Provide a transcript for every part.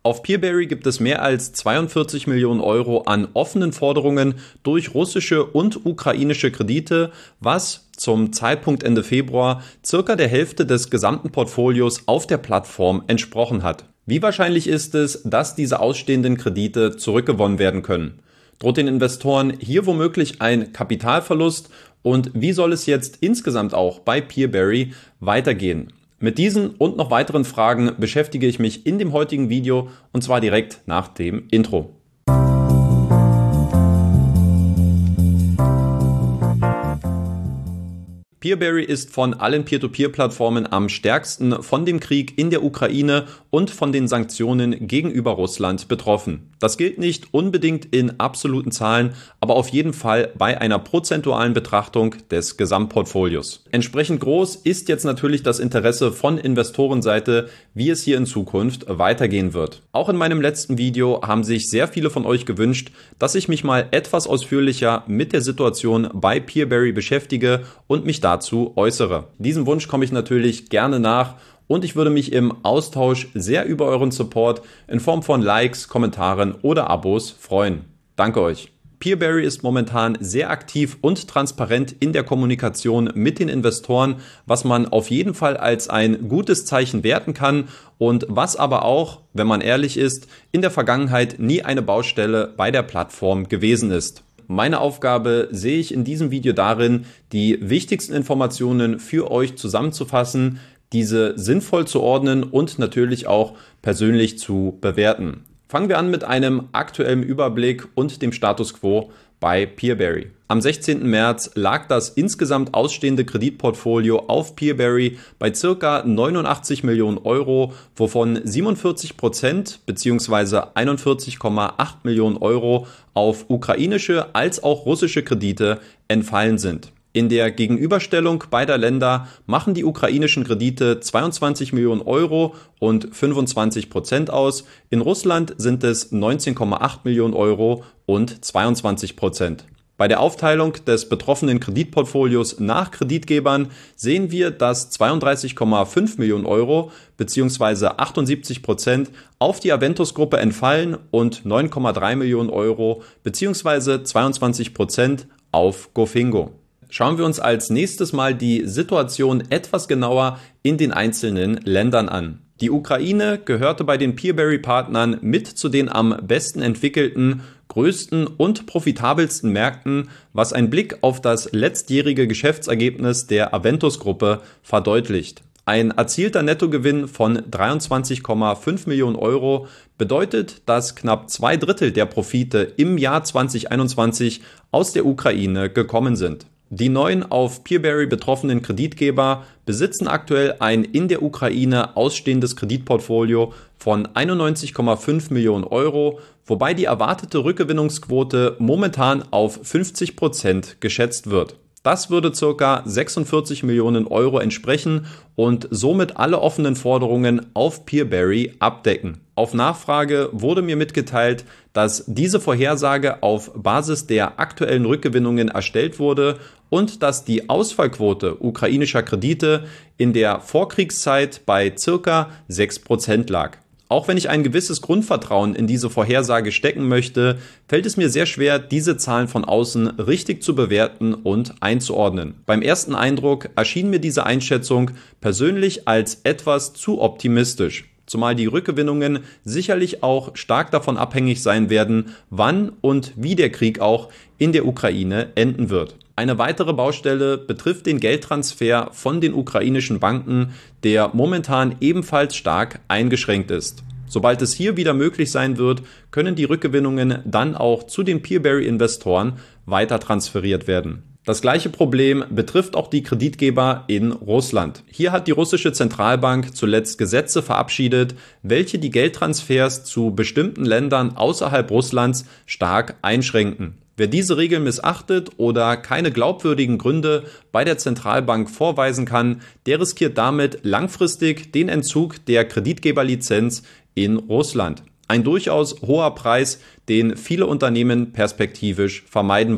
Auf Peerberry gibt es mehr als 42 Millionen Euro an offenen Forderungen durch russische und ukrainische Kredite, was zum Zeitpunkt Ende Februar circa der Hälfte des gesamten Portfolios auf der Plattform entsprochen hat. Wie wahrscheinlich ist es, dass diese ausstehenden Kredite zurückgewonnen werden können? Droht den Investoren hier womöglich ein Kapitalverlust? Und wie soll es jetzt insgesamt auch bei Peerberry weitergehen? Mit diesen und noch weiteren Fragen beschäftige ich mich in dem heutigen Video und zwar direkt nach dem Intro. Peerberry ist von allen Peer-to-Peer-Plattformen am stärksten von dem Krieg in der Ukraine und von den Sanktionen gegenüber Russland betroffen. Das gilt nicht unbedingt in absoluten Zahlen, aber auf jeden Fall bei einer prozentualen Betrachtung des Gesamtportfolios. Entsprechend groß ist jetzt natürlich das Interesse von Investorenseite, wie es hier in Zukunft weitergehen wird. Auch in meinem letzten Video haben sich sehr viele von euch gewünscht, dass ich mich mal etwas ausführlicher mit der Situation bei Peerberry beschäftige und mich dazu äußere. Diesem Wunsch komme ich natürlich gerne nach und ich würde mich im Austausch sehr über euren Support in Form von Likes, Kommentaren oder Abos freuen. Danke euch. Peerberry ist momentan sehr aktiv und transparent in der Kommunikation mit den Investoren, was man auf jeden Fall als ein gutes Zeichen werten kann und was aber auch, wenn man ehrlich ist, in der Vergangenheit nie eine Baustelle bei der Plattform gewesen ist. Meine Aufgabe sehe ich in diesem Video darin, die wichtigsten Informationen für euch zusammenzufassen, diese sinnvoll zu ordnen und natürlich auch persönlich zu bewerten. Fangen wir an mit einem aktuellen Überblick und dem Status quo bei Peerberry. Am 16. März lag das insgesamt ausstehende Kreditportfolio auf Peerberry bei ca. 89 Millionen Euro, wovon 47% bzw. 41,8 Millionen Euro auf ukrainische als auch russische Kredite entfallen sind. In der Gegenüberstellung beider Länder machen die ukrainischen Kredite 22 Millionen Euro und 25% aus. In Russland sind es 19,8 Millionen Euro und 22%. Bei der Aufteilung des betroffenen Kreditportfolios nach Kreditgebern sehen wir, dass 32,5 Millionen Euro bzw. 78% auf die Aventus-Gruppe entfallen und 9,3 Millionen Euro bzw. 22% auf Gofingo. Schauen wir uns als nächstes mal die Situation etwas genauer in den einzelnen Ländern an. Die Ukraine gehörte bei den Peerberry-Partnern mit zu den am besten entwickelten, größten und profitabelsten Märkten, was ein Blick auf das letztjährige Geschäftsergebnis der Aventus-Gruppe verdeutlicht. Ein erzielter Nettogewinn von 23,5 Millionen Euro bedeutet, dass knapp 2/3 der Profite im Jahr 2021 aus der Ukraine gekommen sind. Die neuen auf Peerberry betroffenen Kreditgeber besitzen aktuell ein in der Ukraine ausstehendes Kreditportfolio von 91,5 Millionen Euro, wobei die erwartete Rückgewinnungsquote momentan auf 50% geschätzt wird. Das würde ca. 46 Millionen Euro entsprechen und somit alle offenen Forderungen auf Peerberry abdecken. Auf Nachfrage wurde mir mitgeteilt, dass diese Vorhersage auf Basis der aktuellen Rückgewinnungen erstellt wurde und dass die Ausfallquote ukrainischer Kredite in der Vorkriegszeit bei ca. 6% lag. Auch wenn ich ein gewisses Grundvertrauen in diese Vorhersage stecken möchte, fällt es mir sehr schwer, diese Zahlen von außen richtig zu bewerten und einzuordnen. Beim ersten Eindruck erschien mir diese Einschätzung persönlich als etwas zu optimistisch, zumal die Rückgewinnungen sicherlich auch stark davon abhängig sein werden, wann und wie der Krieg auch in der Ukraine enden wird. Eine weitere Baustelle betrifft den Geldtransfer von den ukrainischen Banken, der momentan ebenfalls stark eingeschränkt ist. Sobald es hier wieder möglich sein wird, können die Rückgewinnungen dann auch zu den Peerberry-Investoren weiter transferiert werden. Das gleiche Problem betrifft auch die Kreditgeber in Russland. Hier hat die russische Zentralbank zuletzt Gesetze verabschiedet, welche die Geldtransfers zu bestimmten Ländern außerhalb Russlands stark einschränken. Wer diese Regeln missachtet oder keine glaubwürdigen Gründe bei der Zentralbank vorweisen kann, der riskiert damit langfristig den Entzug der Kreditgeberlizenz in Russland. Ein durchaus hoher Preis, den viele Unternehmen perspektivisch vermeiden wollen.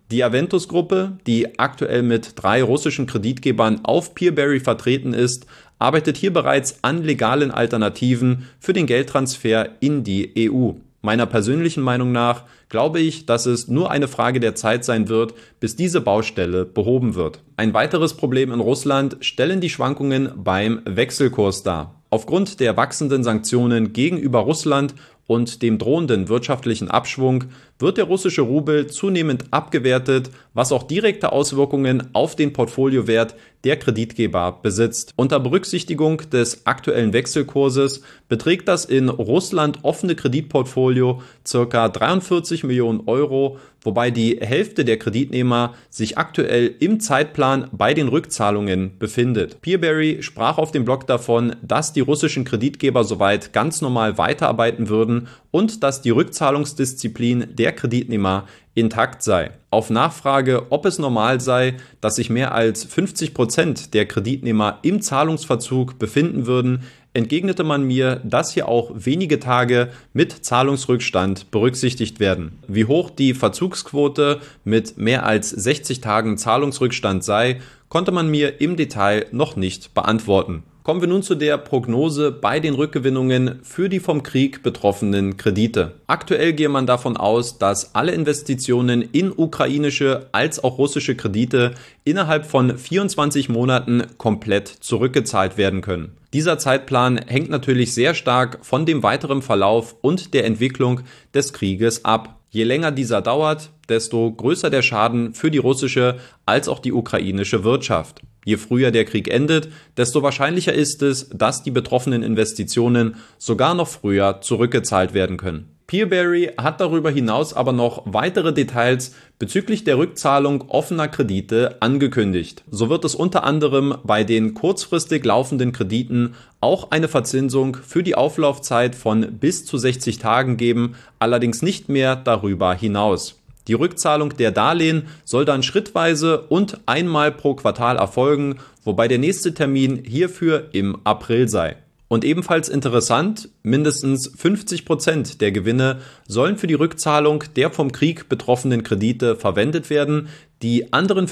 Die Aventus-Gruppe, die aktuell mit 3 russischen Kreditgebern auf Peerberry vertreten ist, arbeitet hier bereits an legalen Alternativen für den Geldtransfer in die EU. Meiner persönlichen Meinung nach glaube ich, dass es nur eine Frage der Zeit sein wird, bis diese Baustelle behoben wird. Ein weiteres Problem in Russland stellen die Schwankungen beim Wechselkurs dar. Aufgrund der wachsenden Sanktionen gegenüber Russland und dem drohenden wirtschaftlichen Abschwung wird der russische Rubel zunehmend abgewertet, was auch direkte Auswirkungen auf den Portfoliowert der Kreditgeber besitzt. Unter Berücksichtigung des aktuellen Wechselkurses beträgt das in Russland offene Kreditportfolio ca. 43 Millionen Euro, wobei die Hälfte der Kreditnehmer sich aktuell im Zeitplan bei den Rückzahlungen befindet. Peerberry sprach auf dem Blog davon, dass die russischen Kreditgeber soweit ganz normal weiterarbeiten würden und dass die Rückzahlungsdisziplin der Kreditnehmer intakt sei. Auf Nachfrage, ob es normal sei, dass sich mehr als 50% der Kreditnehmer im Zahlungsverzug befinden würden, entgegnete man mir, dass hier auch wenige Tage mit Zahlungsrückstand berücksichtigt werden. Wie hoch die Verzugsquote mit mehr als 60 Tagen Zahlungsrückstand sei, konnte man mir im Detail noch nicht beantworten. Kommen wir nun zu der Prognose bei den Rückgewinnungen für die vom Krieg betroffenen Kredite. Aktuell gehe man davon aus, dass alle Investitionen in ukrainische als auch russische Kredite innerhalb von 24 Monaten komplett zurückgezahlt werden können. Dieser Zeitplan hängt natürlich sehr stark von dem weiteren Verlauf und der Entwicklung des Krieges ab. Je länger dieser dauert, desto größer der Schaden für die russische als auch die ukrainische Wirtschaft. Je früher der Krieg endet, desto wahrscheinlicher ist es, dass die betroffenen Investitionen sogar noch früher zurückgezahlt werden können. Peerberry hat darüber hinaus aber noch weitere Details bezüglich der Rückzahlung offener Kredite angekündigt. So wird es unter anderem bei den kurzfristig laufenden Krediten auch eine Verzinsung für die Auflaufzeit von bis zu 60 Tagen geben, allerdings nicht mehr darüber hinaus. Die Rückzahlung der Darlehen soll dann schrittweise und einmal pro Quartal erfolgen, wobei der nächste Termin hierfür im April sei. Und ebenfalls interessant, mindestens 50% der Gewinne sollen für die Rückzahlung der vom Krieg betroffenen Kredite verwendet werden. Die anderen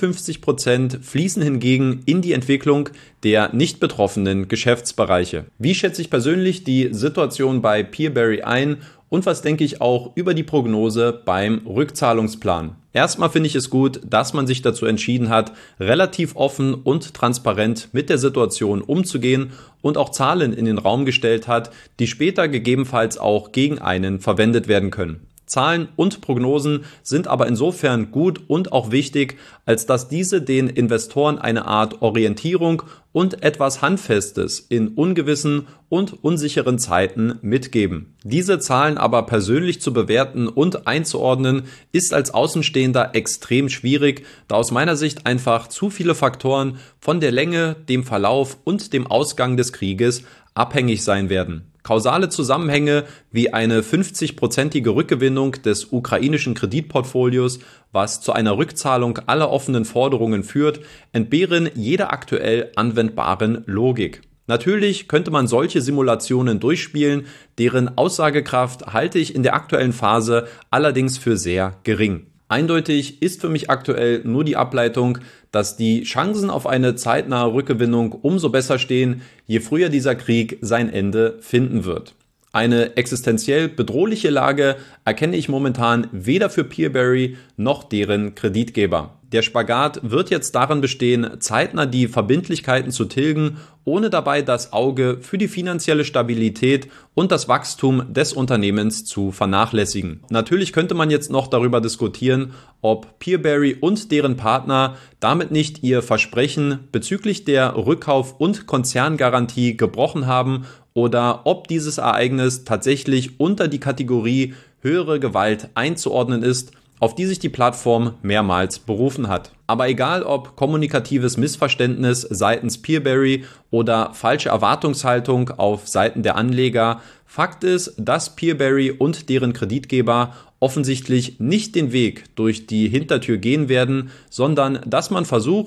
50% fließen hingegen in die Entwicklung der nicht betroffenen Geschäftsbereiche. Wie schätze ich persönlich die Situation bei Peerberry ein? Und was denke ich auch über die Prognose beim Rückzahlungsplan? Erstmal finde ich es gut, dass man sich dazu entschieden hat, relativ offen und transparent mit der Situation umzugehen und auch Zahlen in den Raum gestellt hat, die später gegebenenfalls auch gegen einen verwendet werden können. Zahlen und Prognosen sind aber insofern gut und auch wichtig, als dass diese den Investoren eine Art Orientierung und etwas Handfestes in ungewissen und unsicheren Zeiten mitgeben. Diese Zahlen aber persönlich zu bewerten und einzuordnen, ist als Außenstehender extrem schwierig, da aus meiner Sicht einfach zu viele Faktoren von der Länge, dem Verlauf und dem Ausgang des Krieges abhängig sein werden. Kausale Zusammenhänge wie eine 50-prozentige Rückgewinnung des ukrainischen Kreditportfolios, was zu einer Rückzahlung aller offenen Forderungen führt, entbehren jeder aktuell anwendbaren Logik. Natürlich könnte man solche Simulationen durchspielen, deren Aussagekraft halte ich in der aktuellen Phase allerdings für sehr gering. Eindeutig ist für mich aktuell nur die Ableitung, dass die Chancen auf eine zeitnahe Rückgewinnung umso besser stehen, je früher dieser Krieg sein Ende finden wird. Eine existenziell bedrohliche Lage erkenne ich momentan weder für Peerberry noch deren Kreditgeber. Der Spagat wird jetzt darin bestehen, zeitnah die Verbindlichkeiten zu tilgen, ohne dabei das Auge für die finanzielle Stabilität und das Wachstum des Unternehmens zu vernachlässigen. Natürlich könnte man jetzt noch darüber diskutieren, ob Peerberry und deren Partner damit nicht ihr Versprechen bezüglich der Rückkauf- und Konzerngarantie gebrochen haben oder ob dieses Ereignis tatsächlich unter die Kategorie höhere Gewalt einzuordnen ist, auf die sich die Plattform mehrmals berufen hat. Aber egal ob kommunikatives Missverständnis seitens Peerberry oder falsche Erwartungshaltung auf Seiten der Anleger, Fakt ist, dass Peerberry und deren Kreditgeber offensichtlich nicht den Weg durch die Hintertür gehen werden, sondern dass man versucht,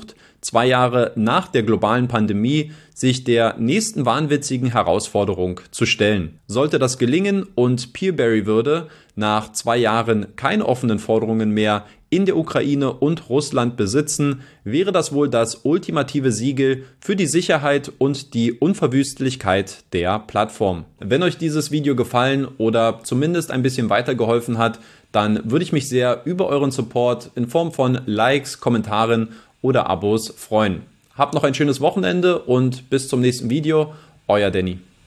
2 Jahre nach der globalen Pandemie sich der nächsten wahnwitzigen Herausforderung zu stellen. Sollte das gelingen und Peerberry würde nach 2 Jahren keine offenen Forderungen mehr in der Ukraine und Russland besitzen, wäre das wohl das ultimative Siegel für die Sicherheit und die Unverwüstlichkeit der Plattform. Wenn euch dieses Video gefallen oder zumindest ein bisschen weitergeholfen hat, dann würde ich mich sehr über euren Support in Form von Likes, Kommentaren oder Abos freuen. Habt noch ein schönes Wochenende und bis zum nächsten Video. Euer Danny.